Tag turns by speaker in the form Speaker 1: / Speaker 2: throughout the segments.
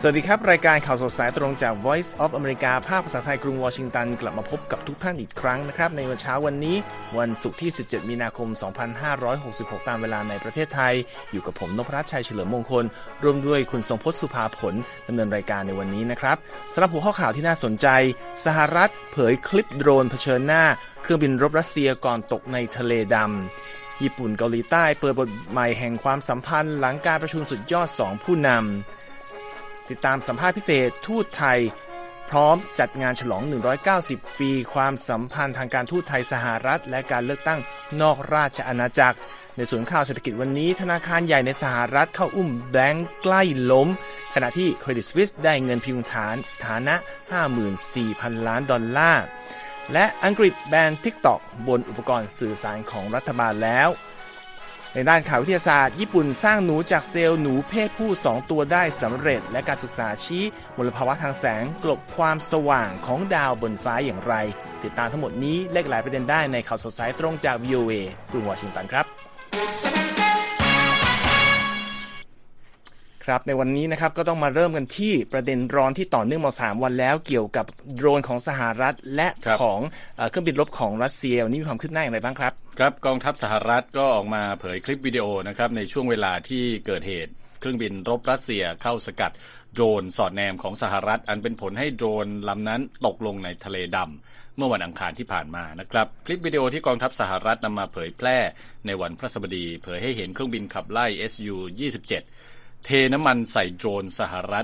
Speaker 1: วัสดีครับรายการข่าวสดสายตรงจาก Voice of America ภาคภาษาไทยกรุงวอชิงตันกลับมาพบกับทุกท่านอีกครั้งนะครับในวันเช้าวันนี้วันศุกร์ที่17มีนาคม2566ตามเวลาในประเทศไทยอยู่กับผมนพรัตน์ชัยเฉลิมมงคลร่วมด้วยคุณทรงพจน์สุภาผลดำเนินรายการในวันนี้นะครับสำหรับหัวข้อข่าวที่น่าสนใจสหรัฐเผยคลิปโดรนเผชิญหน้าเครื่องบินรบรัสเซียก่อนตกในทะเลดำญี่ปุ่นเกาหลีใต้เปิดบทใหม่แห่งความสัมพันธ์หลังการประชุมสุดยอด2ผู้นำติดตามสัมภาษณ์พิเศษทูตไทยพร้อมจัดงานฉลอง190ปีความสัมพันธ์ทางการทูตไทยสหรัฐและการเลือกตั้งนอกราชอาณาจักรในส่วนข่าวเศรษฐกิจวันนี้ธนาคารใหญ่ในสหรัฐเข้าอุ้มแบงก์ใกล้ล้มขณะที่ Credit Suisse ได้เงินพิมพ์ฐานสถานะ 54,000 ล้านดอลลาร์และอังกฤษแบน TikTok บนอุปกรณ์สื่อสารของรัฐบาลแล้วในด้านข่าววิทยาศาสตร์ญี่ปุ่นสร้างหนูจากเซลล์หนูเพศผู้2ตัวได้สำเร็จและการศึกษาชี้มลภาวะทางแสงกลบความสว่างของดาวบนฟ้าอย่างไรติดตามทั้งหมดนี้และหลายประเด็นได้ในข่าวสดสายตรงจาก VOA กรุงวอชิงตันครับในวันนี้นะครับก็ต้องมาเริ่มกันที่ประเด็นร้อนที่ต่อเนื่องมา3วันแล้วเกี่ยวกับโดรนของสหรัฐและของเครื่องบินรบของรัสเซียวันนี้มีความคืบหน้าอย่างไรบ้างครับ
Speaker 2: ครับกองทัพสหรัฐก็ออกมาเผยคลิปวิดีโอนะครับในช่วงเวลาที่เกิดเหตุเครื่องบินรบรัสเซียเข้าสกัดโดรนสอดแนมของสหรัฐอันเป็นผลให้โดรนลำนั้นตกลงในทะเลดำเมื่อวันอังคารที่ผ่านมานะครับคลิปวิดีโอที่กองทัพสหรัฐนำมาเผยแพร่ในวันพฤหัสบดีเผยให้เห็นเครื่องบินขับไล่ Su-27เทน้ำมันใส่โดรนสหรัฐ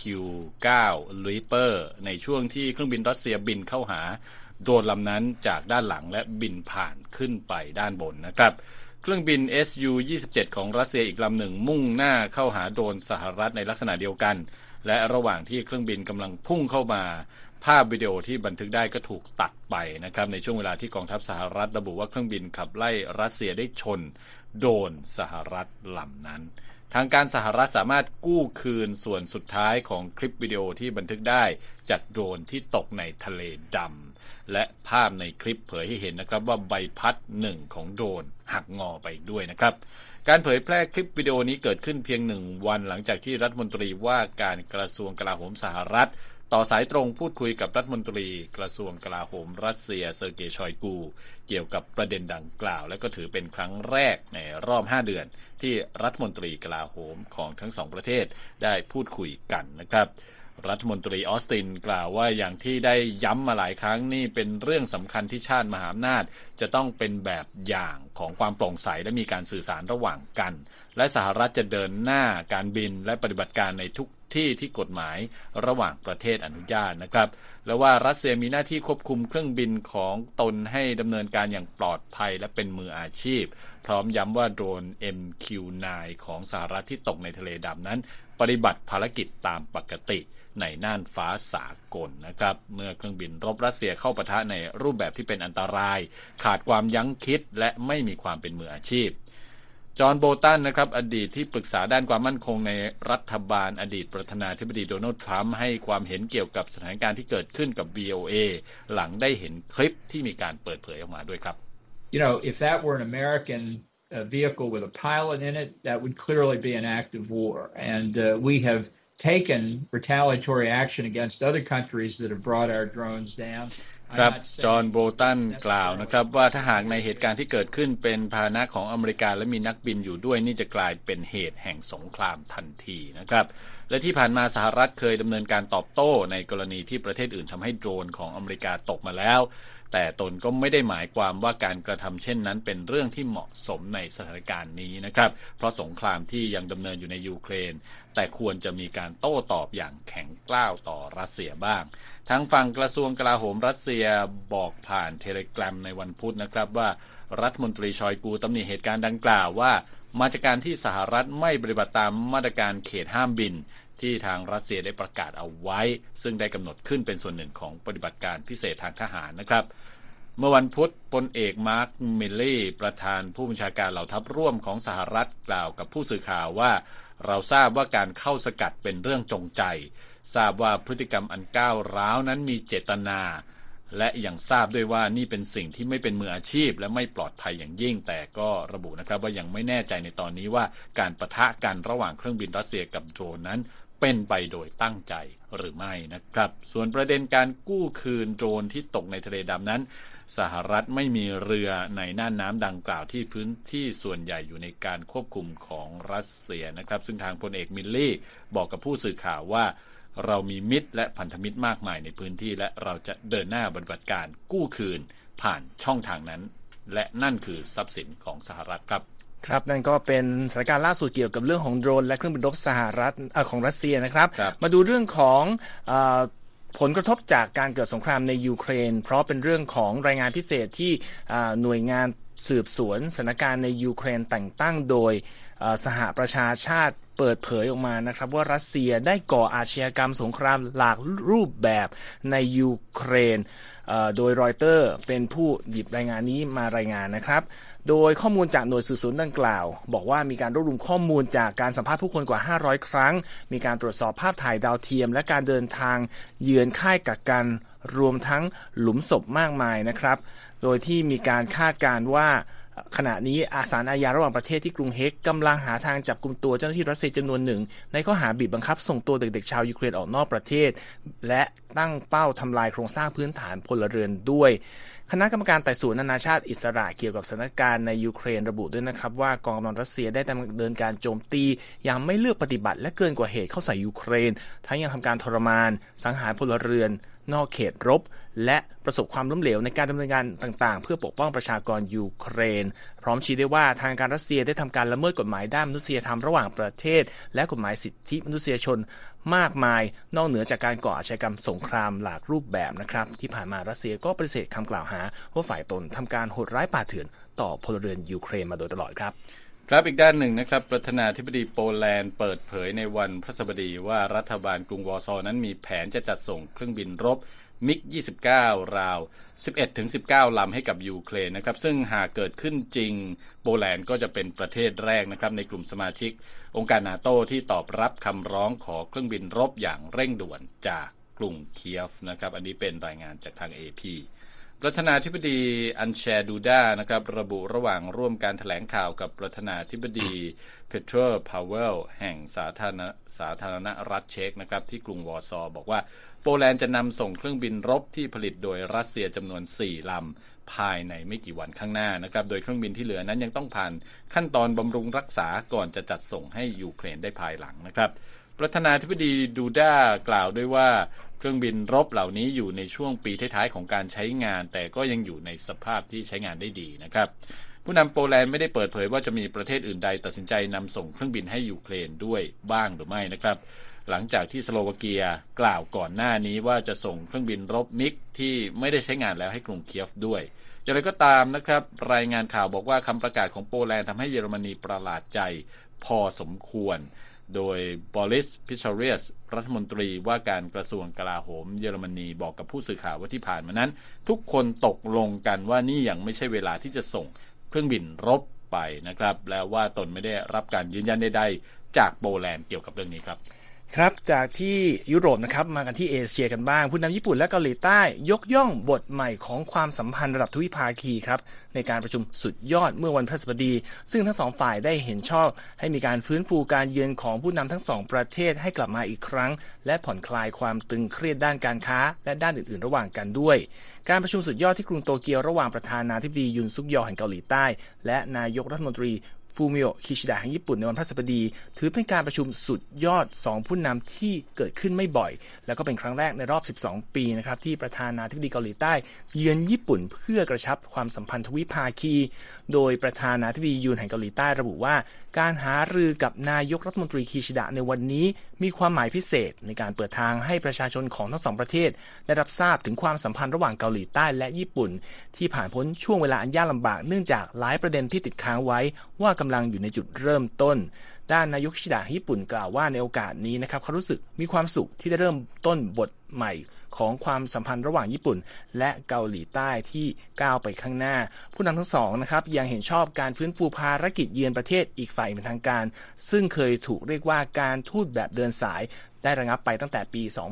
Speaker 2: MQ-9 Reaper ในช่วงที่เครื่องบินรัสเซียบินเข้าหาโดรนลำนั้นจากด้านหลังและบินผ่านขึ้นไปด้านบนนะครับเครื่องบิน Su-27 ของรัสเซียอีกลำหนึ่งมุ่งหน้าเข้าหาโดรนสหรัฐในลักษณะเดียวกันและระหว่างที่เครื่องบินกำลังพุ่งเข้ามาภาพวิดีโอที่บันทึกได้ก็ถูกตัดไปนะครับในช่วงเวลาที่กองทัพสหรัฐระบุว่าเครื่องบินขับไล่รัสเซียได้ชนโดรนสหรัฐลำนั้นทางการสหรัฐสามารถกู้คืนส่วนสุดท้ายของคลิปวิดีโอที่บันทึกได้จากโดรนที่ตกในทะเลดำและภาพในคลิปเผยให้เห็นนะครับว่าใบพัดหนึ่งของโดรนหักงอไปด้วยนะครับการเผยแพร่คลิปวิดีโอนี้เกิดขึ้นเพียง1วันหลังจากที่รัฐมนตรีว่าการกระทรวงกลาโหมสหรัฐต่อสายตรงพูดคุยกับรัฐมนตรีกระทรวงกลาโหมรัสเซียเซอร์เกย์ชอยกูเกี่ยวกับประเด็นดังกล่าวและก็ถือเป็นครั้งแรกในรอบ5เดือนที่รัฐมนตรีกลาโหมของทั้งสองประเทศได้พูดคุยกันนะครับรัฐมนตรีออสตินกล่าวว่าอย่างที่ได้ย้ำมาหลายครั้งนี่เป็นเรื่องสำคัญที่ชาติมหาอำนาจจะต้องเป็นแบบอย่างของความโปร่งใสและมีการสื่อสารระหว่างกันและสหรัฐจะเดินหน้าการบินและปฏิบัติการในทุกที่ที่กฎหมายระหว่างประเทศอนุญาตนะครับและว่ารัสเซียมีหน้าที่ควบคุมเครื่องบินของตนให้ดำเนินการอย่างปลอดภัยและเป็นมืออาชีพพร้อมย้ำว่าโดรน MQ-9 ของสหรัฐที่ตกในทะเลดำนั้นปฏิบัติภารกิจตามปกติในน่านฟ้าสากลนะครับเมื่อเครื่องบินรบรัสเซียเข้าปะทะในรูปแบบที่เป็นอันตรายขาดความยั้งคิดและไม่มีความเป็นมืออาชีพจอห์นโบตันนะครับอดีตที่ปรึกษาด้านความมั่นคงในรัฐบาลอดีตประธานาธิบดีโดนัลด์ทรัมป์ให้ความเห็นเกี่ยวกับสถานการณ์ที่เกิดขึ้นกับ VOA หลังได้เห็นคลิปที่มีการเปิดเผยออกมาด้วยครับ
Speaker 3: You know, if that were an American vehicle with a pilot in it, that would clearly be an act of war. And we have taken retaliatory action against other countries that have brought our drones down.
Speaker 2: ครับจอห์นโบตันกล่าวนะครับว่าถ้าหากในเหตุการณ์ที่เกิดขึ้นเป็นพาหนะของอเมริกาและมีนักบินอยู่ด้วยนี่จะกลายเป็นเหตุแห่งสงครามทันทีนะครับและที่ผ่านมาสหรัฐเคยดำเนินการตอบโต้ในกรณีที่ประเทศอื่นทำให้โดรนของอเมริกาตกมาแล้วแต่ตนก็ไม่ได้หมายความว่าการกระทำเช่นนั้นเป็นเรื่องที่เหมาะสมในสถานการณ์นี้นะครับเพราะสงครามที่ยังดำเนินอยู่ในยูเครนแต่ควรจะมีการโต้ตอบอย่างแข็งกร้าวต่อรัสเซียบ้างทางฝั่งกระทรวงกลาโหมรัสเซียบอกผ่านเทเลกราฟในวันพุธนะครับว่ารัฐมนตรีชอยกูตำหนิเหตุการณ์ดังกล่าวว่ามาจากการที่สหรัฐไม่ปฏิบัติตามมาตรการเขตห้ามบินที่ทางรัสเซียได้ประกาศเอาไว้ซึ่งได้กำหนดขึ้นเป็นส่วนหนึ่งของปฏิบัติการพิเศษทางทหารนะครับเมื่อวันพุธพลเอกมาร์คมิลลี่ประธานผู้บัญชาการเหล่าทัพร่วมของสหรัฐกล่าวกับผู้สื่อข่าวว่าเราทราบว่าการเข้าสกัดเป็นเรื่องจงใจทราบว่าพฤติกรรมอันก้าวร้าวนั้นมีเจตนาและยังทราบด้วยว่านี่เป็นสิ่งที่ไม่เป็นมืออาชีพและไม่ปลอดภัยอย่างยิ่งแต่ก็ระบุนะครับว่ายังไม่แน่ใจในตอนนี้ว่าการปะทะกันระหว่างเครื่องบินรัสเซียกับโดรนนั้นเป็นไปโดยตั้งใจหรือไม่นะครับส่วนประเด็นการกู้คืนโดรนที่ตกในทะเลดำนั้นสหรัฐไม่มีเรือในน่านน้ำดังกล่าวที่พื้นที่ส่วนใหญ่อยู่ในการควบคุมของรัสเซียนะครับซึ่งทางพลเอกมิลลี่บอกกับผู้สื่อข่าวว่าเรามีมิตรและพันธมิตรมากมายในพื้นที่และเราจะเดินหน้าปฏิบัติการกู้คืนผ่านช่องทางนั้นและนั่นคือทรัพย์สินของสหรัฐครับ
Speaker 1: ครับนั่นก็เป็นสถานการณ์ล่าสุดเกี่ยวกับเรื่องของโดรนและเครื่องบินรบสหรัฐของรัสเซียนะครับมาดูเรื่องของผลกระทบจากการเกิดสงครามในยูเครนเพราะเป็นเรื่องของรายงานพิเศษที่หน่วยงานสืบสวนสถานการณ์ในยูเครนแต่งตั้งโดยสหประชาชาติเปิดเผยออกมานะครับว่ารัสเซียได้ก่ออาชญากรรมสงครามหลากรูปแบบในยูเครนโดยรอยเตอร์เป็นผู้หยิบรายงานนี้มารายงานนะครับโดยข้อมูลจากหน่วยสืบสวนดังกล่าวบอกว่ามีการรวบรวมข้อมูลจากการสัมภาษณ์ผู้คนกว่า500ครั้งมีการตรวจสอบภาพถ่ายดาวเทียมและการเดินทางเยือนค่ายกักกันรวมทั้งหลุมศพมากมายนะครับโดยที่มีการคาดการณ์ว่าขณะนี้ศาลอาญาระหว่างประเทศที่กรุงเฮกกำลังหาทางจับกุมตัวเจ้าหน้าที่รัสเซียจำนวนหนึ่งในข้อหาบีบบังคับส่งตัวเด็กๆชาวยูเครนออกนอกประเทศและตั้งเป้าทำลายโครงสร้างพื้นฐานพลเรือนด้วยคณะกรรมการไต่สวนนานาชาติอิสระเกี่ยวกับสถานการณ์ในยูเครนระบุด้วยนะครับว่ากองกำลังรัสเซียได้ดำเนินการโจมตีอย่างไม่เลือกปฏิบัติและเกินกว่าเหตุเข้าใส่ยูเครนทั้งยังทำการทรมานสังหารพลเรือนนอกเขตรบและประสบความล้มเหลวในการดำเนินการต่างๆเพื่อปกป้องประชากรยูเครนพร้อมชี้ได้ว่าทางการรัสเซียได้ทำการละเมิดกฎหมายด้านมนุษยธรรมระหว่างประเทศและกฎหมายสิทธิมนุษยชนมากมายนอกเหนือจากการก่ออาชญากรรมสงครามหลากรูปแบบนะครับที่ผ่านมารัสเซียก็ปฏิเสธคำกล่าวหาว่าฝ่ายตนทำการโหดร้ายป่าเถื่อนต่อพลเรือนยูเครนมาโดยตลอดครับ
Speaker 2: ครับอีกด้านหนึ่งนะครับประธานาธิบดีโปแลนด์เปิดเผยในวันพฤหัสบดีว่ารัฐบาลกรุงวอร์ซอนั้นมีแผนจะจัดส่งเครื่องบินรบมิก 29 ราว 11-19 ลำให้กับยูเครนนะครับซึ่งหากเกิดขึ้นจริงโปแลนด์ก็จะเป็นประเทศแรกนะครับในกลุ่มสมาชิกองค์การนาโต้ที่ตอบรับคำร้องขอเครื่องบินรบอย่างเร่งด่วนจากกรุงเคียฟนะครับอันนี้เป็นรายงานจากทาง AP ประธานาธิบดีอันแชดูดานะครับระบุระหว่างร่วมการแถลงข่าวกับประธานาธิบดีเพโตรพาวเวลแห่งสาธารณรัฐเช็กนะครับที่กรุงวอร์ซอบอกว่าโปแลนด์จะนำส่งเครื่องบินรบที่ผลิตโดยรัสเซียจำนวน4ลำภายในไม่กี่วันข้างหน้านะครับโดยเครื่องบินที่เหลือนั้นยังต้องผ่านขั้นตอนบำรุงรักษาก่อนจะจัดส่งให้ยูเครนได้ภายหลังนะครับประธานาธิบดีดูด้ากล่าวด้วยว่าเครื่องบินรบเหล่านี้อยู่ในช่วงปีท้ายๆของการใช้งานแต่ก็ยังอยู่ในสภาพที่ใช้งานได้ดีนะครับผู้นำโปแลนด์ไม่ได้เปิดเผยว่าจะมีประเทศอื่นใดตัดสินใจนำส่งเครื่องบินให้ยูเครนด้วยบ้างหรือไม่นะครับหลังจากที่สโลวาเกียกล่าวก่อนหน้านี้ว่าจะส่งเครื่องบินรบมิกที่ไม่ได้ใช้งานแล้วให้กรุงเคียฟด้วยอย่างไรก็ตามนะครับรายงานข่าวบอกว่าคำประกาศของโปแลนด์ทำให้เยอรมนีประหลาดใจพอสมควรโดยบอริส พิชเรียสรัฐมนตรีว่าการกระทรวงกลาโหมเยอรมนีบอกกับผู้สื่อข่าวว่าที่ผ่านมานั้นทุกคนตกลงกันว่านี่ยังไม่ใช่เวลาที่จะส่งเครื่องบินรบไปนะครับแล้วว่าตนไม่ได้รับการยืนยันใดๆจากโปแลนด์เกี่ยวกับเรื่องนี้ครับ
Speaker 1: ครับจากที่ยุโรปนะครับมากันที่เอเชียกันบ้างผู้นำญี่ปุ่นและเกาหลีใต้ยกย่องบทใหม่ของความสัมพันธ์ระดับทวิภาคีครับในการประชุมสุดยอดเมื่อวันพฤหัสบดีซึ่งทั้งสองฝ่ายได้เห็นชอบให้มีการฟื้นฟูการเยือนของผู้นำทั้งสองประเทศให้กลับมาอีกครั้งและผ่อนคลายความตึงเครียดด้านการค้าและด้านอื่นๆระหว่างกันด้วยการประชุมสุดยอดที่กรุงโตเกียวระหว่างประธานาธิบดียุนซุกยอแห่งเกาหลีใต้และนายกรัฐมนตรีฟูมิโอะคิชิดะแห่งญี่ปุ่นในวันพฤหัสบดีถือเป็นการประชุมสุดยอด2ผู้นำที่เกิดขึ้นไม่บ่อยแล้วก็เป็นครั้งแรกในรอบ12ปีนะครับที่ประธานาธิบดีเกาหลีใต้เยือนญี่ปุ่นเพื่อกระชับความสัมพันธ์ทวิภาคีโดยประธานาธิบดียุนแห่งเกาหลีใต้ระบุว่าการหารือกับนายกรัฐมนตรีคิชิดะในวันนี้มีความหมายพิเศษในการเปิดทางให้ประชาชนของทั้งสองประเทศได้รับทราบถึงความสัมพันธ์ระหว่างเกาหลีใต้และญี่ปุ่นที่ผ่านพ้นช่วงเวลาอันยากลำบากเนื่องจากหลายประเด็นที่ติดค้างไว้ว่ากำลังอยู่ในจุดเริ่มต้นด้านนายกคิชิดะญี่ปุ่นกล่าวว่าในโอกาสนี้นะครับเขารู้สึกมีความสุขที่ได้เริ่มต้นบทใหม่ของความสัมพันธ์ระหว่างญี่ปุ่นและเกาหลีใต้ที่ก้าวไปข้างหน้าผู้นำทั้งสองนะครับยังเห็นชอบการฟื้นฟูภารกิจเยือนประเทศอีกฝ่ายเป็นทางการซึ่งเคยถูกเรียกว่าการทูตแบบเดินสายได้ระงับไปตั้งแต่ปี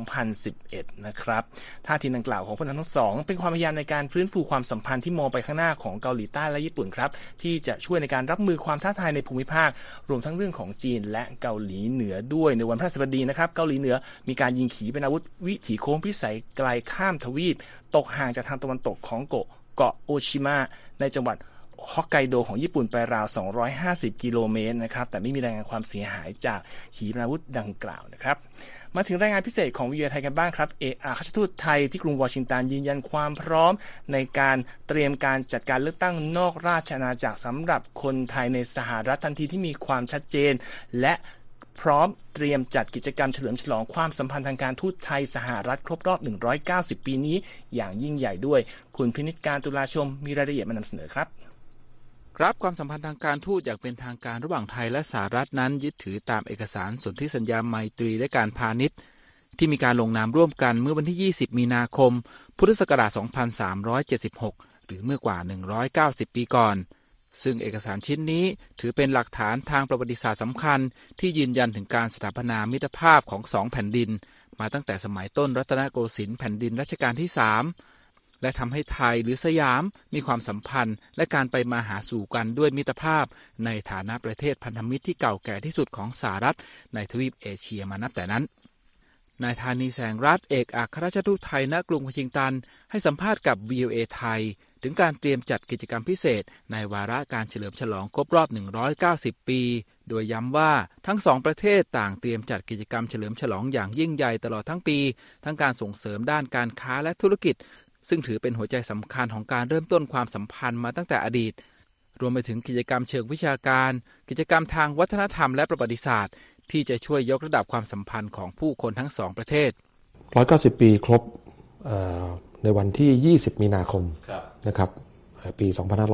Speaker 1: 2011 นะครับท่าทีดังกล่าวของผู้นำทั้งสองเป็นความพยายามในการฟื้นฟูความสัมพันธ์ที่มองไปข้างหน้าของเกาหลีใต้และญี่ปุ่นครับที่จะช่วยในการรับมือความท้าทายในภูมิภาครวมทั้งเรื่องของจีนและเกาหลีเหนือด้วยในวันพฤหัสบดีนะครับเกาหลีเหนือมีการยิงขีปนาวุธวิถีโค้งพิสัยไกลข้ามทวีปตกห่างจากทางตะวันตกของเกาะโอชิมะในจังหวัดฮอกไกโดของญี่ปุ่นไปราว250กิโลเมตรนะครับแต่ไม่มีรายงานความเสียหายจากขีปนาวุธดังกล่าวนะครับมาถึงรายงานพิเศษของVOAไทยกันบ้างครับเอกอัครราชทูตไทยที่กรุงวอชิงตันยืนยันความพร้อมในการเตรียมการจัดการเลือกตั้งนอกราชอาณาจักรสำหรับคนไทยในสหรัฐทันทีที่มีความชัดเจนและพร้อมเตรียมจัดกิจกรรมเฉลิมฉลองความสัมพันธ์ทางการทูตไทยสหรัฐครบรอบ190ปีนี้อย่างยิ่งใหญ่ด้วยคุณพินิจการตุลาชมมีรายละเอียดมานำเสนอครับ
Speaker 4: ความสัมพันธ์ทางการทูตอย่างเป็นทางการระหว่างไทยและสหรัฐนั้นยึดถือตามเอกสารสนธิสัญญาไมตรีและการพาณิชย์ที่มีการลงนามร่วมกันเมื่อวันที่20มีนาคมพุทธศักราช2376หรือเมื่อกว่า190ปีก่อนซึ่งเอกสารชิ้นนี้ถือเป็นหลักฐานทางประวัติศาสตร์สำคัญที่ยืนยันถึงการสถาปนามิตรภาพของ2แผ่นดินมาตั้งแต่สมัยต้นรัตนโกสินทร์แผ่นดินรัชกาลที่3และทำให้ไทยหรือสยามมีความสัมพันธ์และการไปมาหาสู่กันด้วยมิตรภาพในฐานะประเทศพันธมิตรที่เก่าแก่ที่สุดของสหรัฐในทวีปเอเชียมานับแต่นั้นนายธานีแสงรัตน์เอกอัครราชทูตไทยณกรุงวอชิงตันให้สัมภาษณ์กับ VOA ไทยถึงการเตรียมจัดกิจกรรมพิเศษในวาระการเฉลิมฉลองครบรอบ190ปีโดยย้ำว่าทั้งสองประเทศต่างเตรียมจัดกิจกรรมเฉลิมฉลองอย่างยิ่งใหญ่ตลอดทั้งปีทั้งการส่งเสริมด้านการค้าและธุรกิจซึ่งถือเป็นหัวใจสำคัญของการเริ่มต้นความสัมพันธ์มาตั้งแต่อดีตรวมไปถึงกิจกรรมเชิงวิชาการกิจกรรมทางวัฒนธรรมและประวัติศาสตร์ที่จะช่วยยกระดับความสัมพันธ์ของผู้คนทั้งสองประเทศ
Speaker 5: 190ปีครบในวันที่20มีนาคมนะครับปี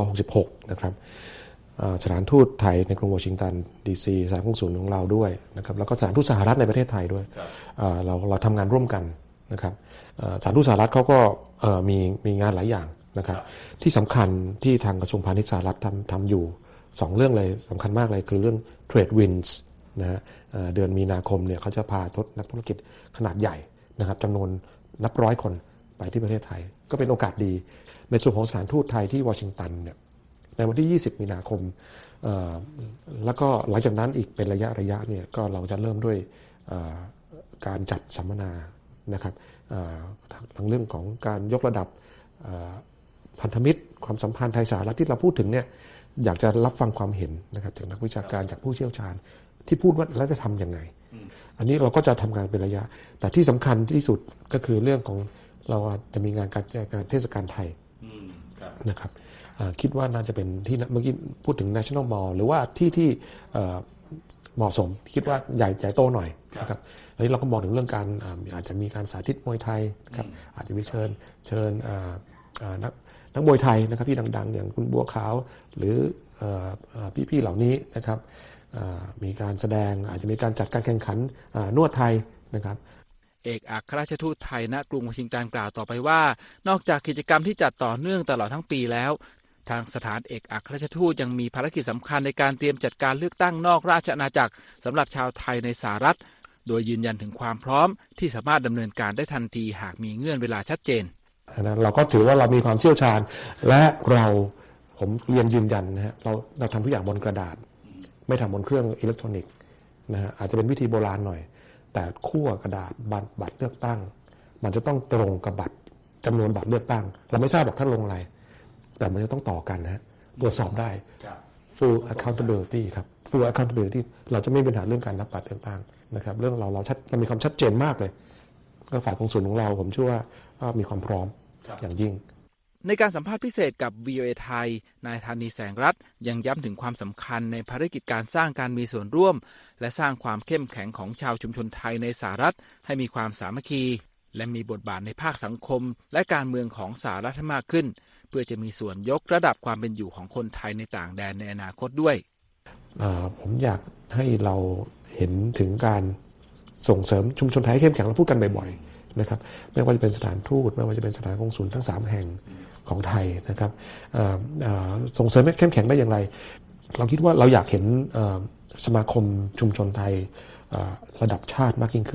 Speaker 5: 2566นะครับสถานทูตไทยในกรุงวอชิงตันดีซีสถานกงสุลของเราด้วยนะครับแล้วก็สถานทูตสหรัฐในประเทศไทยด้วยเราทำงานร่วมกันนะครับสถานทูตสหรัฐเขาก็มีงานหลายอย่างนะครับที่สำคัญที่ทางกระทรวงพาณิชย์สหรัฐทำอยู่2เรื่องเลยสำคัญมากเลยคือเรื่อง Trade Winds นะฮะเดือนมีนาคมเนี่ยเขาจะพานักธุรกิจขนาดใหญ่นะครับจำนวนนับร้อยคนไปที่ประเทศไทยก็เป็นโอกาสดีในส่วนของสถานทูตไทยที่วอชิงตันเนี่ยในวันที่20มีนาคมแล้วก็หลังจากนั้นอีกเป็นระยะเนี่ยก็เราจะเริ่มด้วยการจัดสัมมนานะครับทั้งเรื่องของการยกระดับพันธมิตรความสัมพันธ์ไทยสหรัฐที่เราพูดถึงเนี่ยอยากจะรับฟังความเห็นนะครับจากนักวิชาการจากผู้เชี่ยวชาญที่พูดว่าแล้วจะทำยังไงอันนี้เราก็จะทำงานเป็นระยะแต่ที่สำคัญที่สุดก็คือเรื่องของเราจะมีงานเทศกาลไทยนะครับคิดว่าน่าจะเป็นที่เมื่อกี้พูดถึง National Mall หรือว่าที่เหมาะสมคิดว่าใหญ่โตหน่อยนะครับอันนี้เราก็มองถึงเรื่องการอาจจะมีการสาธิตมวยไทยนะครับอาจจะมีเชิญนักมวยไทยนะครับที่ดังๆอย่างคุณบัวขาวหรือพี่ๆเหล่านี้นะครับมีการแสดงอาจจะมีการจัดการแข่งขันนวดไทยนะครับ
Speaker 4: เอกอัครราชทูตไทยณกรุงวอชิงตันกล่าวต่อไปว่านอกจากกิจกรรมที่จัดต่อเนื่องตลอดทั้งปีแล้วทางสถานเอกอัครราชทูตยังมีภารกิจสำคัญในการเตรียมจัดการเลือกตั้งนอกราชอาณาจักรสำหรับชาวไทยในสหรัฐโดยยืนยันถึงความพร้อมที่สามารถดำเนินการได้ทันทีหากมีเงื่อนเวลาชัดเจน
Speaker 5: เราก็ถือว่าเรามีความเชี่ยวชาญและผมเรียนยืนยันนะฮะเราทำทุกอย่างบนกระดาษไม่ทำบนเครื่องอิเล็กทรอนิกส์นะฮะอาจจะเป็นวิธีโบราณหน่อยแต่ขั้วกระดาษบัตรเลือกตั้งมันจะต้องตรงกับบัตรจำนวนบัตรเลือกตั้งเราไม่ทราบหรอกท่านลงอะไรแต่มันจะต้องต่อกันนะฮะตรวจสอบได้ full accountability ครับ full accountability เราจะไม่มีปัญหาเรื่องการนับบัตรเลือกตั้งนะครับเรื่องเรามีความชัดเจนมากเลยก็ฝ่ายกงสุลของเราผมเชื่อว่ามีความพร้อมอย่างยิ่ง
Speaker 4: ในการสัมภาษณ์พิเศษกับ VOA ไทยนายธานีแสงรัตน์ยังย้ำถึงความสำคัญในภารกิจการสร้างการมีส่วนร่วมและสร้างความเข้มแข็งของชาวชุมชนไทยในสหรัฐให้มีความสามัคคีและมีบทบาทในภาคสังคมและการเมืองของสหรัฐให้มากขึ้นเพื่อจะมีส่วนยกระดับความเป็นอยู่ของคนไทยในต่างแดนในอนาคตด้วย
Speaker 5: ผมอยากให้เราเห็นถึงการส่งเสริมชุมชนไทยเข้มแข็งเราพูดกันบ่อยๆนะครับไม่ว่าจะเป็นสถานทูตไม่ว่าจะเป็นสถานกงสุลทั้ง3แห่งของไทยนะครับส่งเสริมให้เข้มแข็งได้อย่างไรเราคิดว่าเราอยากเห็นสมาคมชุมชนไทยระดับชาติมากยิ่งขึ้น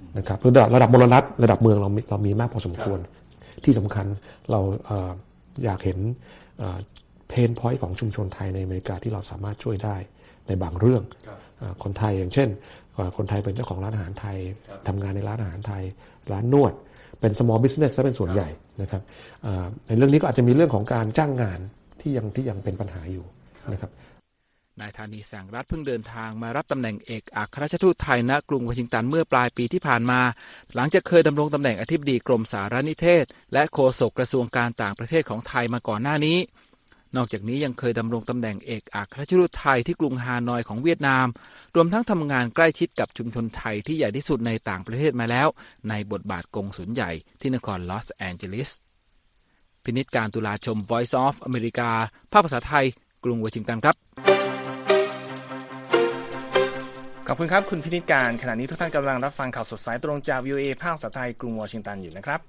Speaker 5: นะครับระดับมลรัฐระดับเมืองเรามีมากพอสมควรที่สำคัญเราอยากเห็นเพนพอยต์ของชุมชนไทยในอเมริกาที่เราสามารถช่วยได้ในบางเรื่องคนไทยอย่างเช่นคนไทยเป็นเจ้าของร้านอาหารไทยทำงานในร้านอาหารไทยร้านนวดเป็น small business ซะเป็นส่วนใหญ่นะครับในเรื่องนี้ก็อาจจะมีเรื่องของการจ้างงานที่ยังเป็นปัญหาอยู่นะครับ
Speaker 4: นายธานีแสงรัฐเพิ่งเดินทางมารับตำแหน่งเอกอัครราชทูตไทยณกรุงวอชิงตันเมื่อปลายปีที่ผ่านมาหลังจากเคยดำรงตำแหน่งอธิบดีกรมสารนิเทศและโฆษกกระทรวงการต่างประเทศของไทยมาก่อนหน้านี้นอกจากนี้ยังเคยดำรงตำแหน่งเอกอัครราชทูตไทยที่กรุงฮานอยของเวียดนามรวมทั้งทำงานใกล้ชิดกับชุมชนไทยที่ใหญ่ที่สุดในต่างประเทศมาแล้วในบทบาทกงสุลใหญ่ที่นครลอสแอนเจลิสพินิจการตุลาชม Voice of America ภาคภาษาไทยกรุงวอชิงตันครับ
Speaker 1: ขอบคุณครับคุณพินิจการขณะนี้ทุกท่านกำลังรับฟังข่าวสดสายตรงจาก VOA ภาคภาษาไทยกรุงวอชิงตันอยู่นะครับ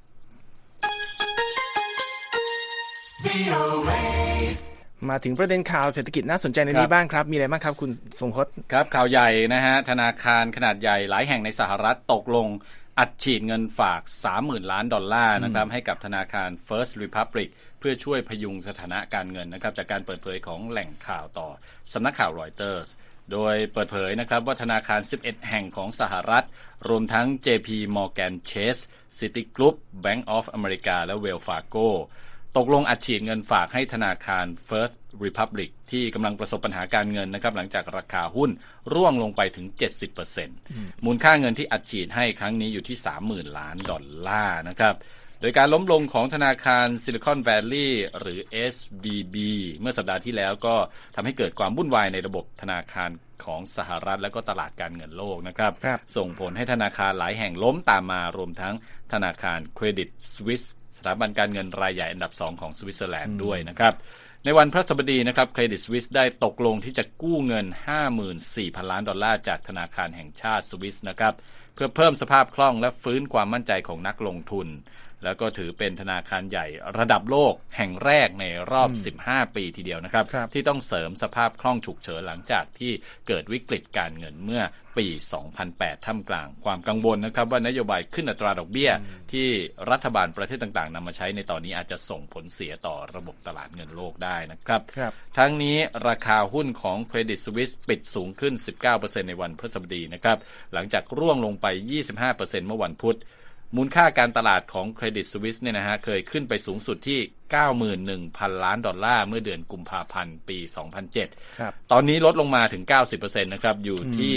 Speaker 1: มาถึงประเด็นข่าวเศรษฐกิจน่าสนใจในนี้บ้างครับมีอะไรบ้างครับคุณทรงพจน์
Speaker 2: ครับข่าวใหญ่นะฮะธนาคารขนาดใหญ่หลายแห่งในสหรัฐตกลงอัดฉีดเงินฝาก $30,000 ล้านนะครับให้กับธนาคาร First Republic เพื่อช่วยพยุงสถานะการเงินนะครับจากการเปิดเผยของแหล่งข่าวต่อสำนักข่าวรอยเตอร์สโดยเปิดเผยนะครับว่าธนาคาร11แห่งของสหรัฐรวมทั้ง JP Morgan Chase Citigroup Bank of America และ Wells Fargoตกลงอัดฉีดเงินฝากให้ธนาคาร First Republic ที่กำลังประสบปัญหาการเงินนะครับหลังจากราคาหุ้นร่วงลงไปถึง 70% มูลค่าเงินที่อัดฉีดให้ครั้งนี้อยู่ที่ $30,000 ล้านนะครับโดยการล้มลงของธนาคาร Silicon Valley หรือ SVB เมื่อสัปดาห์ที่แล้วก็ทำให้เกิดความวุ่นวายในระบบธนาคารของสหรัฐและก็ตลาดการเงินโลกนะครับส่งผลให้ธนาคารหลายแห่งล้มตามมารวมทั้งธนาคาร Credit Suisse สถาบันการเงินรายใหญ่อันดับ2ของสวิตเซอร์แลนด์ด้วยนะครับในวันพฤหัสบดีนะครับ Credit Suisse ได้ตกลงที่จะกู้เงิน $54,000 ล้านจากธนาคารแห่งชาติสวิสนะครับเพื่อเพิ่มสภาพคล่องและฟื้นความมั่นใจของนักลงทุนแล้วก็ถือเป็นธนาคารใหญ่ระดับโลกแห่งแรกในรอบ15ปีทีเดียวนะครับที่ต้องเสริมสภาพคล่องฉุกเฉินหลังจากที่เกิดวิกฤตการเงินเมื่อปี2008ท่ามกลางความกังวลนะครับว่านโยบายขึ้นอัตราดอกเบี้ยที่รัฐบาลประเทศต่างๆนำมาใช้ในตอนนี้อาจจะส่งผลเสียต่อระบบตลาดเงินโลกได้นะครับทั้งนี้ราคาหุ้นของ Credit Suisse ปิดสูงขึ้น 19% ในวันพฤหัสบดีนะครับหลังจากร่วงลงไป 25% เมื่อวันพุธมูลค่าการตลาดของ Credit Suisse เนี่ยนะฮะเคยขึ้นไปสูงสุดที่ 91,000 ล้านดอลลาร์เมื่อเดือนกุมภาพันธ์ปี2007ตอนนี้ลดลงมาถึง 90% นะครับอยู่ที่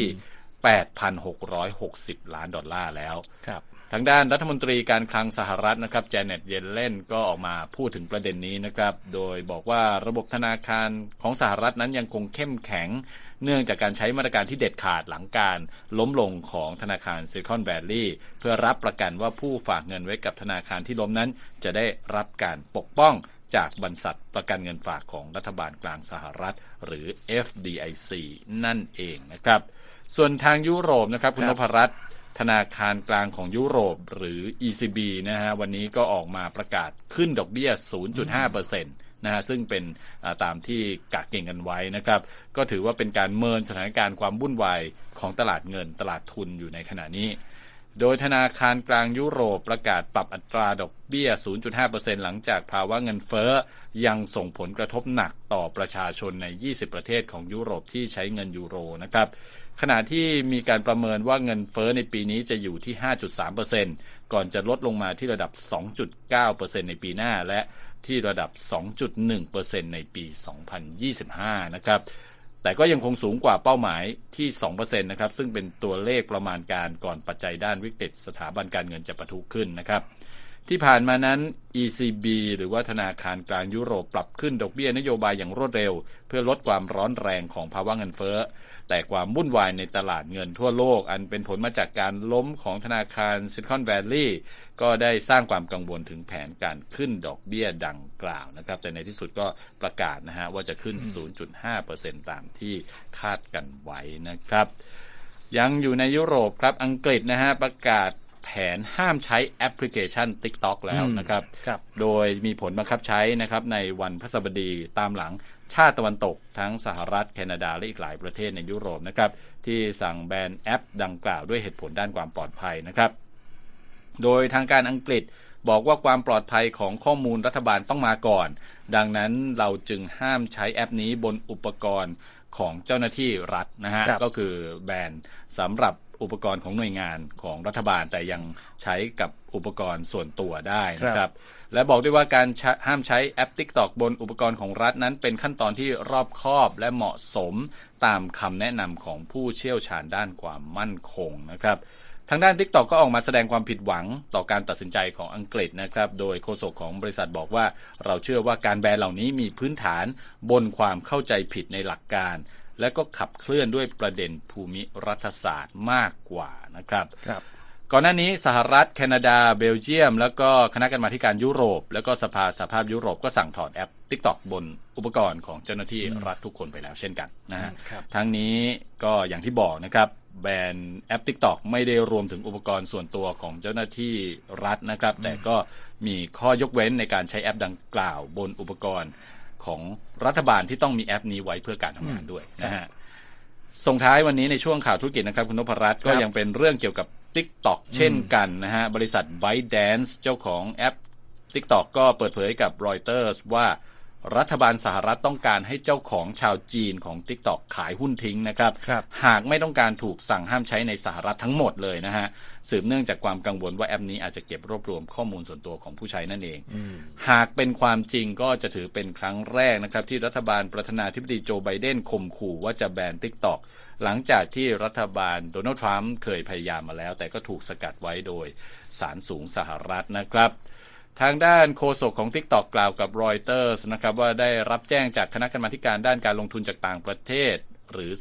Speaker 2: 8,660 ล้านดอลลาร์แล้วทางด้านรัฐมนตรีการคลังสหรัฐนะครับแจเน็ตเยลเลนก็ออกมาพูดถึงประเด็นนี้นะครับโดยบอกว่าระบบธนาคารของสหรัฐนั้นยังคงเข้มแข็งเนื่องจากการใช้มาตรการที่เด็ดขาดหลังการล้มลงของธนาคาร Silicon Valley เพื่อรับประกันว่าผู้ฝากเงินไว้กับธนาคารที่ล้มนั้นจะได้รับการปกป้องจากบรรษัทประกันเงินฝากของรัฐบาลกลางสหรัฐหรือ FDIC นั่นเองนะครับส่วนทางยุโรปนะครับคุณนพรัตน์ธนาคารกลางของยุโรปหรือ ECB นะฮะวันนี้ก็ออกมาประกาศขึ้นดอกเบี้ย 0.5%นะฮะซึ่งเป็นตามที่กะเก่งกันไว้นะครับก็ถือว่าเป็นการเมินสถานการณ์ความวุ่นวายของตลาดเงินตลาดทุนอยู่ในขณะนี้โดยธนาคารกลางยุโรปประกาศปรับอัตราดอกเบี้ย 0.5% หลังจากภาวะเงินเฟ้อยังส่งผลกระทบหนักต่อประชาชนใน20ประเทศของยุโรปที่ใช้เงินยูโรนะครับขณะที่มีการประเมินว่าเงินเฟ้อในปีนี้จะอยู่ที่ 5.3% ก่อนจะลดลงมาที่ระดับ 2.9% ในปีหน้าและที่ระดับ 2.1% ในปี 2025 นะครับแต่ก็ยังคงสูงกว่าเป้าหมายที่ 2% นะครับซึ่งเป็นตัวเลขประมาณการก่อนปัจจัยด้านวิกฤตสถาบันการเงินจะปะทุขึ้นนะครับที่ผ่านมานั้น ECB หรือว่าธนาคารกลางยุโรปปรับขึ้นดอกเบี้ยนโยบายอย่างรวดเร็วเพื่อลดความร้อนแรงของภาวะเงินเฟ้อแต่ความวุ่นวายในตลาดเงินทั่วโลกอันเป็นผลมาจากการล้มของธนาคาร Silicon Valley ก็ได้สร้างความกังวลถึงแผนการขึ้นดอกเบี้ยดังกล่าวนะครับแต่ในที่สุดก็ประกาศนะฮะว่าจะขึ้น 0.5% ตามที่คาดกันไว้นะครับยังอยู่ในยุโรปครับอังกฤษนะฮะประกาศแผนห้ามใช้แอปพลิเคชัน TikTok แล้วนะครับโดยมีผลบังคับใช้นะครับในวันพฤหัสบดีตามหลังชาติตะวันตกทั้งสหรัฐแคนาดาและอีกหลายประเทศในยุโรปนะครับที่สั่งแบนแอปดังกล่าวด้วยเหตุผลด้านความปลอดภัยนะครับโดยทางการอังกฤษบอกว่าความปลอดภัยของข้อมูลรัฐบาลต้องมาก่อนดังนั้นเราจึงห้ามใช้แอปนี้บนอุปกรณ์ของเจ้าหน้าที่รัฐนะฮะก็คือแบนสำหรับอุปกรณ์ของหน่วยงานของรัฐบาลแต่ยังใช้กับอุปกรณ์ส่วนตัวได้นะครับและบอกด้วยว่าการห้ามใช้แอป TikTok บนอุปกรณ์ของรัฐนั้นเป็นขั้นตอนที่รอบคอบและเหมาะสมตามคำแนะนำของผู้เชี่ยวชาญด้านความมั่นคงนะครับทางด้าน TikTok ก็ออกมาแสดงความผิดหวังต่อการตัดสินใจของอังกฤษนะครับโดยโฆษกของบริษัทบอกว่าเราเชื่อว่าการแบนเหล่านี้มีพื้นฐานบนความเข้าใจผิดในหลักการและก็ขับเคลื่อนด้วยประเด็นภูมิรัฐศาสตร์มากกว่านะครับก่อนหน้านี้สหรัฐแคนาดาเบลเยียมแล้วก็คณะกรรมาการยุโรปแล้วก็สภาพยุโรปก็สั่งถอดแอป TikTok บนอุปกรณ์ของเจ้าหน้าที่รัฐทุกคนไปแล้วเช่นกันนะฮะทั้งนี้ก็อย่างที่บอกนะครับแบนแอป TikTok ไม่ได้รวมถึงอุปกรณ์ส่วนตัวของเจ้าหน้าที่รัฐนะครับแต่ก็มีข้อยกเว้นในการใช้แอปดังกล่าวบนอุปกรณ์ของรัฐบาลที่ต้องมีแอปนี้ไว้เพื่อการทำงานด้วยนะฮะส่งท้ายวันนี้ในช่วงข่าวธุรกิจนะครับคุณนพรัตน์ก็ยังเป็นเรื่องเกี่ยวกับ TikTok เช่นกันนะฮะบริษัท ByteDance เจ้าของแอป TikTok ก็เปิดเผยกับ Reuters ว่ารัฐบาลสหรัฐต้องการให้เจ้าของชาวจีนของ TikTok ขายหุ้นทิ้งนะครับหากไม่ต้องการถูกสั่งห้ามใช้ในสหรัฐทั้งหมดเลยนะฮะสืบเนื่องจากความกังวลว่าแอปนี้อาจจะเก็บรวบรวมข้อมูลส่วนตัวของผู้ใช้นั่นเองหากเป็นความจริงก็จะถือเป็นครั้งแรกนะครับที่รัฐบาลประธานาธิบดีโจไบเดนข่มขู่ว่าจะแบน TikTok หลังจากที่รัฐบาลโดนัลด์ทรัมป์เคยพยายามมาแล้วแต่ก็ถูกสกัดไว้โดยศาลสูงสหรัฐนะครับทางด้านโฆษกของ TikTok กล่าวกับ Reuters นะครับว่าได้รับแจ้งจากคณะกรรมาการด้านการลงทุนจากต่างประเทศหรือ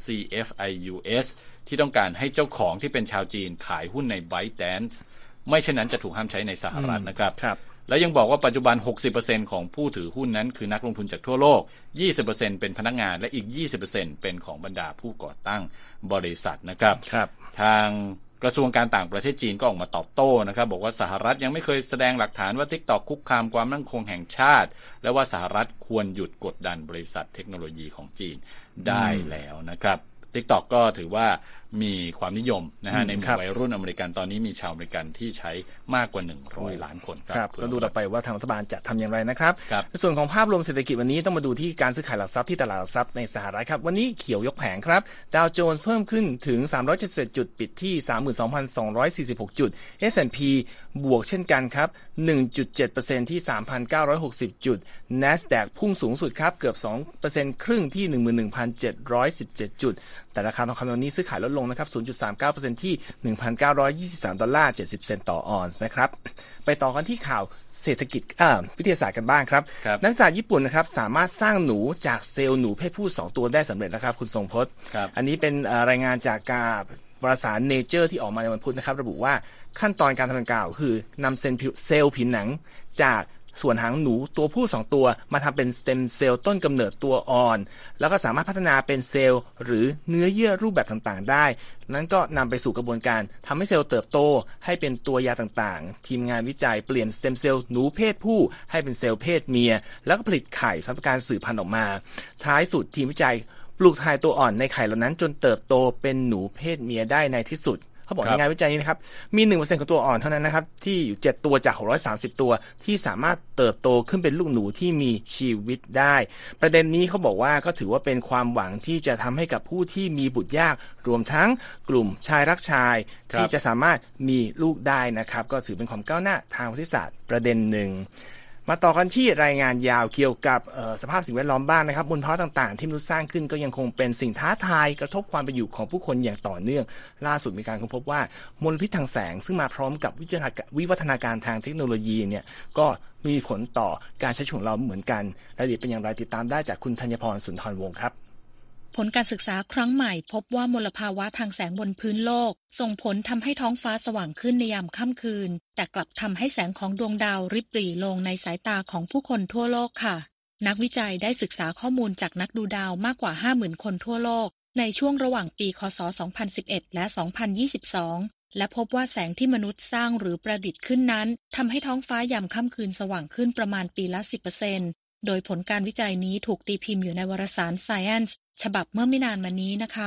Speaker 2: CFIUS ที่ต้องการให้เจ้าของที่เป็นชาวจีนขายหุ้นใน ByteDance ไม่เช่นนั้นจะถูกห้ามใช้ในสหรัฐนะครับและยังบอกว่าปัจจุบัน 60% ของผู้ถือหุ้นนั้นคือนักลงทุนจากทั่วโลก 20% เป็นพนักงานและอีก 20% เป็นของบรรดาผู้ก่อตั้งบริษัทนะครับทางกระทรวงการต่างประเทศจีนก็ออกมาตอบโต้นะครับบอกว่าสหรัฐยังไม่เคยแสดงหลักฐานว่า TikTok คุกคามความมั่นคงแห่งชาติและว่าสหรัฐควรหยุดกดดันบริษัทเทคโนโลยีของจีนได้แล้วนะครับ TikTok ก็ถือว่ามีความนิยมนะฮะในหมู่วัยรุ่นอเมริกันตอนนี้มีชาวอเมริกันที่ใช้มากกว่า100ล้านคนครับ
Speaker 1: ก็ดูต่อไปว่าทางรัฐบาลจะทำอย่างไรนะครับในส่วนของภาพรวมเศรษฐกิจวันนี้ต้องมาดูที่การซื้อขายหลักทรัพย์ที่ตลาดหลักทรัพย์ในสหรัฐครับวันนี้เขียวยกแผงครับดาวโจนส์เพิ่มขึ้นถึง371จุดปิดที่ 32,246 จุด S&P บวกเช่นกันครับ 1.7% ที่ 3,960 จุด NASDAQ พุ่งสูงสุดครับเกือบ 2% ครึ่งที่ 11,717 จุดแต่ราคาทองคำวันนี้ซื้อขายลดลงนะครับ 0.39% ที่ $1,923.70 เซนต์ต่อออนซ์นะครับไปต่อกันที่ข่าวเศรษฐกิจวิทยาศาสตร์กันบ้างครับนักศึกษาญี่ปุ่นนะครับสามารถสร้างหนูจากเซลล์หนูเพศผู้2ตัวได้สำเร็จนะครับคุณทรงพจน์อันนี้เป็นรายงานจากการวารสาร Nature ที่ออกมาในวันพุธนะครับระบุว่าขั้นตอนการทำดังกล่าวคือนำเซลล์ผิวหนังจากส่วนหางหนูตัวผู้2ตัวมาทำเป็นสเต็มเซลล์ต้นกำเนิดตัวอ่อนแล้วก็สามารถพัฒนาเป็นเซลล์หรือเนื้อเยื่อรูปแบบต่างๆได้นั้นก็นำไปสู่กระบวนการทำให้เซลล์เติบโตให้เป็นตัวยาต่างๆทีมงานวิจัยเปลี่ยนสเต็มเซลล์หนูเพศผู้ให้เป็นเซลล์เพศเมียแล้วก็ผลิตไข่สำหรับการสืบพันธุ์ออกมาท้ายสุดทีมวิจัยปลูกถ่ายตัวอ่อนในไข่เหล่านั้นจนเติบโตเป็นหนูเพศเมียได้ในที่สุดเขาบอกในงานวิจัยนี้นะครับมี 1% ของตัวอ่อนเท่านั้นนะครับที่อยู่7ตัวจาก630ตัวที่สามารถเติบโตขึ้นเป็นลูกหนูที่มีชีวิตได้ประเด็นนี้เขาบอกว่าก็ถือว่าเป็นความหวังที่จะทำให้กับผู้ที่มีบุตรยากรวมทั้งกลุ่มชายรักชายที่จะสามารถมีลูกได้นะครับก็ถือเป็นความก้าวหน้าทางวิทยาศาสตร์ประเด็นหนึ่งมาต่อกันที่รายงานยาวเกี่ยวกับสภาพสิ่งแวดล้อมบ้างนะครับมลภาวะต่างๆที่มนุษย์สร้างขึ้นก็ยังคงเป็นสิ่งท้าทายกระทบความเป็นอยู่ของผู้คนอย่างต่อเนื่องล่าสุดมีการค้นพบว่ามลพิษทางแสงซึ่งมาพร้อมกับวิวัฒนาการทางเทคโนโลยีเนี่ยก็มีผลต่อการใช้ชีวิตของเราเหมือนกันรายละเอียดเป็นอย่างไรติดตามได้จากคุณธัญพรสุนทรวงศ์ครับ
Speaker 6: ผลการศึกษาครั้งใหม่พบว่ามลภาวะทางแสงบนพื้นโลกส่งผลทำให้ท้องฟ้าสว่างขึ้นในยามค่ำคืนแต่กลับทำให้แสงของดวงดาวริบหรี่ลงในสายตาของผู้คนทั่วโลกค่ะนักวิจัยได้ศึกษาข้อมูลจากนักดูดาวมากกว่า 50,000 คนทั่วโลกในช่วงระหว่างปีคศ 2011 และ 2022 และพบว่าแสงที่มนุษย์สร้างหรือประดิษฐ์ขึ้นนั้นทำให้ท้องฟ้ายามค่ำคืนสว่างขึ้นประมาณปีละ 10%โดยผลการวิจัยนี้ถูกตีพิมพ์อยู่ในวารสาร Science ฉบับเมื่อไม่นานมานี้นะคะ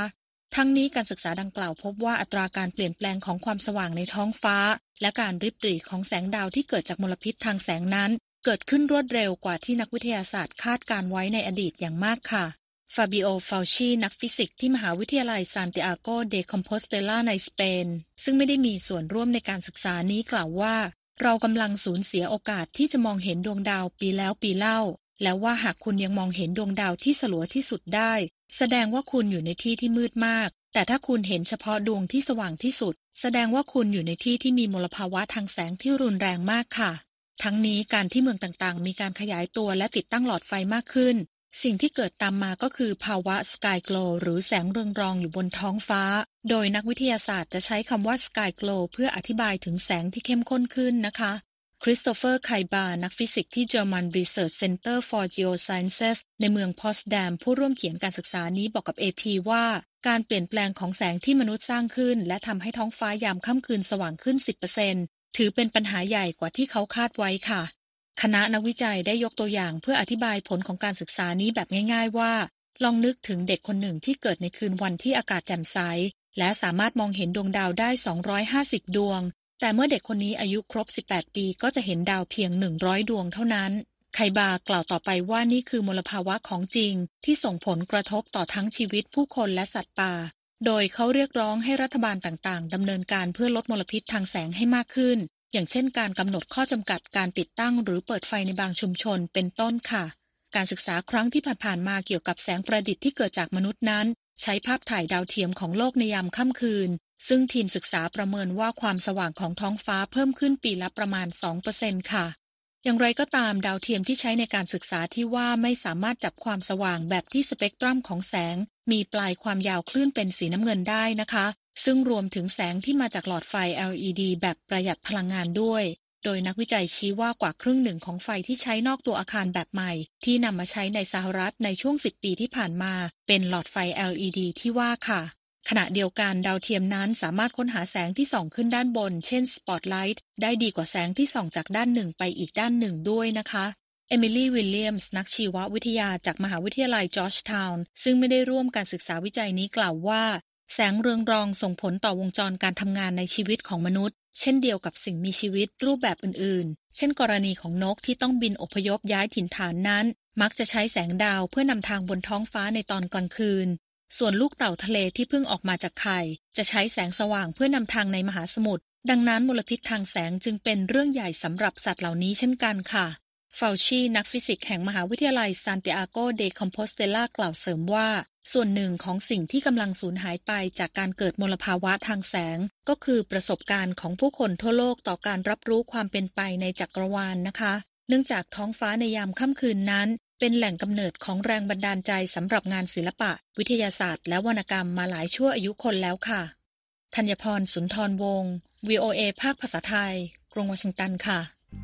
Speaker 6: ทั้งนี้การศึกษาดังกล่าวพบว่าอัตราการเปลี่ยนแปลงของความสว่างในท้องฟ้าและการริบหรี่ของแสงดาวที่เกิดจากมลพิษทางแสงนั้นเกิดขึ้นรวดเร็วกว่าที่นักวิทยาศาสตร์คาดการไว้ในอดีตอย่างมากค่ะฟาบิโอ ฟาวชีนักฟิสิกส์ที่มหาวิทยาลัยซานติอาโกเดคอมโพสเตลาในสเปนซึ่งไม่ได้มีส่วนร่วมในการศึกษานี้กล่าวว่าเรากำลังสูญเสียโอกาสที่จะมองเห็นดวงดาวปีแล้วปีเล่าแล้วว่าหากคุณยังมองเห็นดวงดาวที่สลัวที่สุดได้แสดงว่าคุณอยู่ในที่ที่มืดมากแต่ถ้าคุณเห็นเฉพาะดวงที่สว่างที่สุดแสดงว่าคุณอยู่ในที่ที่มีมลภาวะทางแสงที่รุนแรงมากค่ะทั้งนี้การที่เมืองต่างๆมีการขยายตัวและติดตั้งหลอดไฟมากขึ้นสิ่งที่เกิดตามมาก็คือภาวะ Sky Glow หรือแสงเรืองรองอยู่บนท้องฟ้าโดยนักวิทยาศาสตร์จะใช้คำว่า Sky Glow เพื่ออธิบายถึงแสงที่เข้มข้นขึ้นนะคะคริสโตเฟอร์ ไคบาร์นักฟิสิกส์ที่ German Research Center for Geosciences ในเมืองพอตส์แดมผู้ร่วมเขียนการศึกษานี้บอกกับ AP ว่าการเปลี่ยนแปลงของแสงที่มนุษย์สร้างขึ้นและทำให้ท้องฟ้ายามค่ำคืนสว่างขึ้น 10% ถือเป็นปัญหาใหญ่กว่าที่เขาคาดไว้ค่ะคณะนักวิจัยได้ยกตัวอย่างเพื่ออธิบายผลของการศึกษานี้แบบง่ายๆว่าลองนึกถึงเด็กคนหนึ่งที่เกิดในคืนวันที่อากาศแจ่มใสและสามารถมองเห็นดวงดาวได้250ดวงแต่เมื่อเด็กคนนี้อายุครบ18ปีก็จะเห็นดาวเพียง100ดวงเท่านั้นไคบาร์กล่าวต่อไปว่านี่คือมลภาวะของจริงที่ส่งผลกระทบต่อทั้งชีวิตผู้คนและสัตว์ป่าโดยเขาเรียกร้องให้รัฐบาลต่างๆดำเนินการเพื่อลดมลพิษทางแสงให้มากขึ้นอย่างเช่นการกำหนดข้อจำกัดการติดตั้งหรือเปิดไฟในบางชุมชนเป็นต้นค่ะการศึกษาครั้งที่ผ่านๆมาเกี่ยวกับแสงประดิษฐ์ที่เกิดจากมนุษย์นั้นใช้ภาพถ่ายดาวเทียมของโลกในยามค่ำคืนซึ่งทีมศึกษาประเมินว่าความสว่างของท้องฟ้าเพิ่มขึ้นปีละประมาณ 2% ค่ะอย่างไรก็ตามดาวเทียมที่ใช้ในการศึกษาที่ว่าไม่สามารถจับความสว่างแบบที่สเปกตรัมของแสงมีปลายความยาวคลื่นเป็นสีน้ำเงินได้นะคะซึ่งรวมถึงแสงที่มาจากหลอดไฟ LED แบบประหยัดพลังงานด้วยโดยนักวิจัยชี้ว่ากว่าครึ่งหนึ่งของไฟที่ใช้นอกตัวอาคารแบบใหม่ที่นำมาใช้ในสหรัฐในช่วง10ปีที่ผ่านมาเป็นหลอดไฟ LED ที่ว่าค่ะขณะเดียวกันดาวเทียมนั้นสามารถค้นหาแสงที่ส่องขึ้นด้านบนเช่นสปอตไลท์ได้ดีกว่าแสงที่ส่องจากด้านหนึ่งไปอีกด้านหนึ่งด้วยนะคะเอมิลี่ วิลเลียมส์นักชีววิทยาจากมหาวิทยาลัยจอร์จทาวน์ซึ่งไม่ได้ร่วมการศึกษาวิจัยนี้กล่าวว่าแสงเรืองรองส่งผลต่อวงจรการทำงานในชีวิตของมนุษย์เช่นเดียวกับสิ่งมีชีวิตรูปแบบอื่นๆเช่นกรณีของนกที่ต้องบินอพยพย้ายถิ่นฐานนั้นมักจะใช้แสงดาวเพื่อนำทางบนท้องฟ้าในตอนกลางคืนส่วนลูกเต่าทะเลที่เพิ่งออกมาจากไข่จะใช้แสงสว่างเพื่อนำทางในมหาสมุทรดังนั้นมลพิษทางแสงจึงเป็นเรื่องใหญ่สำหรับสัตว์เหล่านี้เช่นกันค่ะฟาวชีนักฟิสิกส์แห่งมหาวิทยาลัยซานติอาโกเดคอมโพสเตลากล่าวเสริมว่าส่วนหนึ่งของสิ่งที่กำลังสูญหายไปจากการเกิดมลภาวะทางแสงก็คือประสบการณ์ของผู้คนทั่วโลกต่อการรับรู้ความเป็นไปในจักรวาลนะคะเนื่องจากท้องฟ้าในยามค่ำคืนนั้นเป็นแหล่งกำเนิดของแรงบันดาลใจสำหรับงานศิลปะวิทยาศาสตร์และวรรณกรรมมาหลายชั่วอายุคนแล้วค่ะธัญพร สุนทรวงศ์ VOA ภาคภาษาไทยกรุงวอชิงตันค่ะ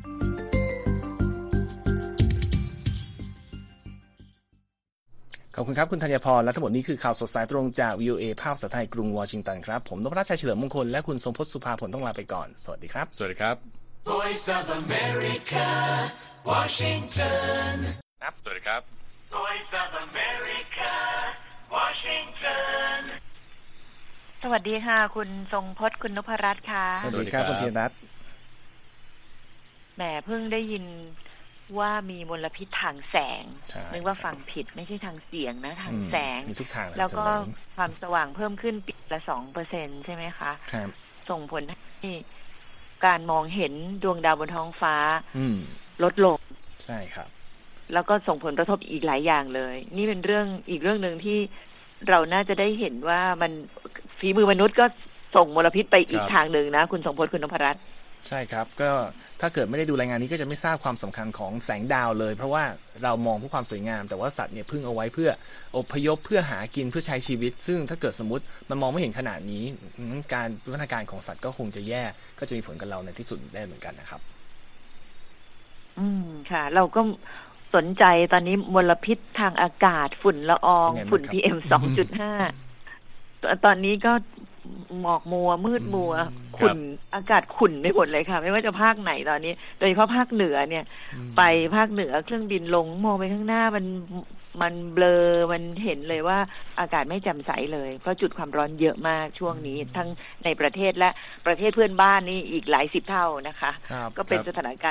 Speaker 1: ขอบคุณครับคุณธัญพรและทั้งหมดนี้คือข่าวสดสายตรงจาก VOA ภาคภาษาไทยกรุงวอชิงตันครับผมนพรัชชัยเฉลิมมงคลและคุณทรงพจน์สุภาผลต้องลาไปก่อนสวัสดีครับ
Speaker 2: สวัสดีครับ
Speaker 7: Voice of America Washington
Speaker 2: ครับสวัสดีครับ
Speaker 7: Voice of America Washington
Speaker 8: สวัสดีค่ะคุณทรงพจน์คุณนพรัตน์ค่ะ
Speaker 1: สวัสดีครับคุณธีรรัตน์
Speaker 8: แหมเพิ่งได้ยินว่ามีมลพิษทางแสงนึกว่าฟังผิดไม่ใช่ทางเสียงนะทางแสงแล้วก็ความสว่างเพิ่มขึ้นปีละ 2% ใช่ไหมคะ
Speaker 1: ครับ
Speaker 8: ส่งผลให้การมองเห็นดวงดาวบนท้องฟ้าลดลง
Speaker 1: ใช่ครับ
Speaker 8: แล้วก็ส่งผลกระทบอีกหลายอย่างเลยนี่เป็นเรื่องอีกเรื่องนึงที่เราน่าจะได้เห็นว่ามันฝีมือมนุษย์ก็ส่งมลพิษไปอีกทางนึงนะคุณทรงพจน์คุณนพรัตน์
Speaker 1: ใช่ครับก็ถ้าเกิดไม่ได้ดูรายงานนี้ก็จะไม่ทราบความสำคัญของแสงดาวเลยเพราะว่าเรามองเพื่อความสวยงามแต่ว่าสัตว์เนี่ยพึ่งเอาไว้เพื่ออพยพเพื่อหากินเพื่อใช้ชีวิตซึ่งถ้าเกิดสมมติมันมองไม่เห็นขนาดนี้การวิวัฒนาการของสัตว์ก็คงจะแย่ก็จะมีผลกับเราในที่สุดได้เหมือนกันนะครับ
Speaker 8: ค่ะเราก็สนใจตอนนี้มลพิษทางอากาศฝุ่นละอองฝุ่น PM 2.5 ตอนนี้ก็หมอกมัวมืดมัวขุ่นอากาศขุ่นไปหมดเลยค่ะไม่ว่าจะภาคไหนตอนนี้โดยเฉพาะภาคเหนือเนี่ยไปภาคเหนือเครื่องบินลงมองไปข้างหน้ามันมันเบลอมันเห็นเลยว่าอากาศไม่แจ่มใสเลยเพราะจุดความร้อนเยอะมากช่วงนี้ทั้งในประเทศและประเทศเพื่อนบ้านนี่อีกหลายสิบเท่านะคะก็เป็นสถานการณ์